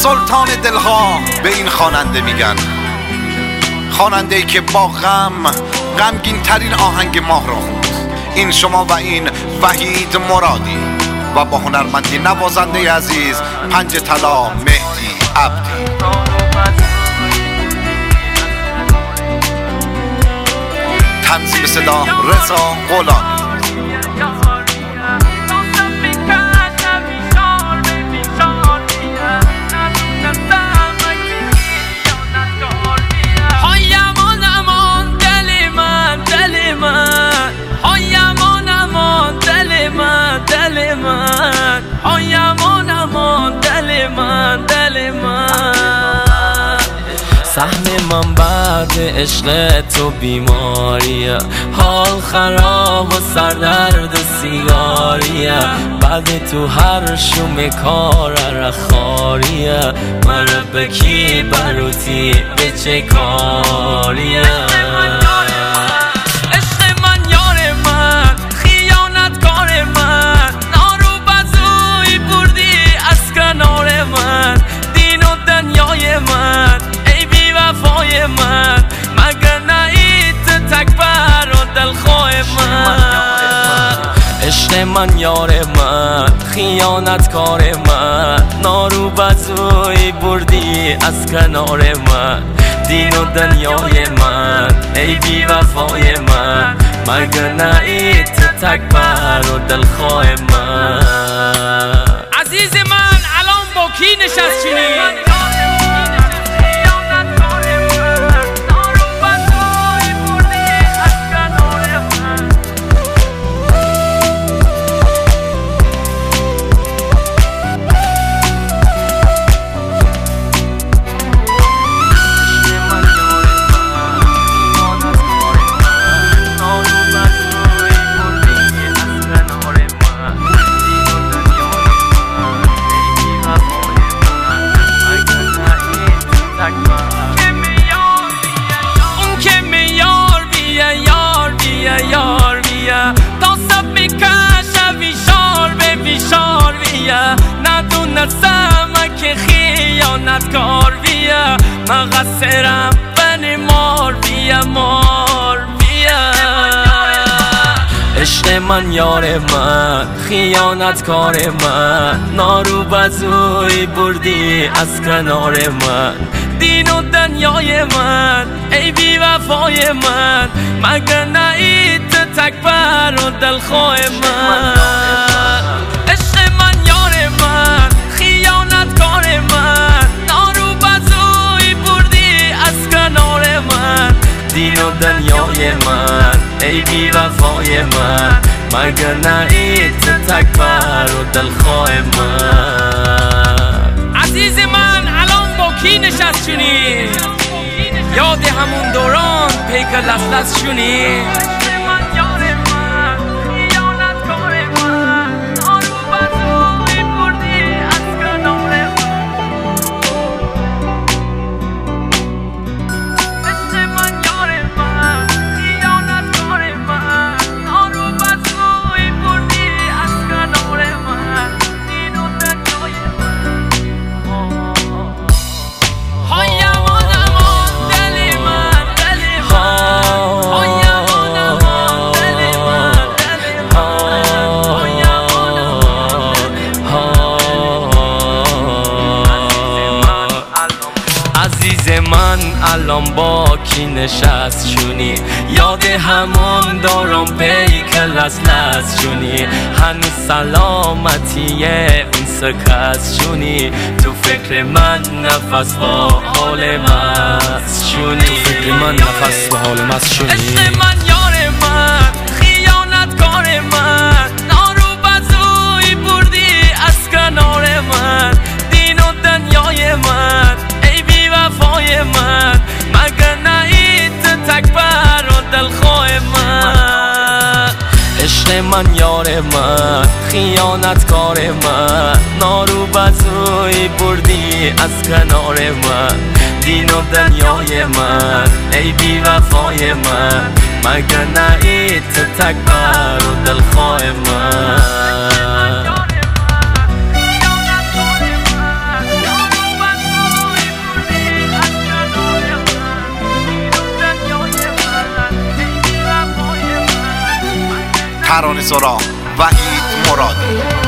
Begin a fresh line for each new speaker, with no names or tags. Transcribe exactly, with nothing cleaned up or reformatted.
سلطان دلها به این خواننده میگن، خواننده‌ای که با غم غمگین ترین آهنگ ماه را خوند. این شما و این وحید مرادی و با هنرمندی نوازنده عزیز پنج طلا مهدی عبدی. تنظیم صدا رضا غلامی.
دل من آیمان امان، دل من دل من سهم من بعد عشق تو بیماریه، حال خراب و سردرد و سیگاریه، بعد تو هر شوم کار رخاریه، مرا بکی بروتی به چه کاریه. من ای بی وفای من، مگر نهید تکبر و دلخواه من. عشق من یار من، خیانت کار من، نارو بزوی بردی از کنار من، دین و دنیای من ای بی وفای من، مگر نهید تکبر و دلخواه من. عزیز من الان با کی نشستی؟ ندونستم که خیانت کار بیا، مقصرم بنی مار بیا مار بیا. عشق من یار من، خیانت کار من، نارو بزوی بردی از کنار من، دین و دنیای من ای بی وفای من، مگر نهید تکبر و دلخواه من. دین و دنیای من ای بی وفای من، مگر نهید تکبر و دلخواه من. عزیز من الان با کی نشستی؟ یاد همون دوران پیک لس لس شونی؟ من الان با کی نشست شونی؟ یاد همون دارم پیک لس لس شونی، هنوز سلامتیه اون سکست شونی، تو فکر من نفس با حال مست شونی، تو فکر من نفس با حال مست شونی. عشق من یار من، خیانت کار من، نارو بزوی بردی از کنار من، دین و دنیای من ای بی وفای من، مگر نهید تکبر و دلخواه من. عشق من یار من، خیانت کار من، نارو بزوی بردی از کنار من، دین و دنیای من ای بی وفای من، مگر نهید تکبر و دلخواه من.
ترانه سرا وحید مرادی.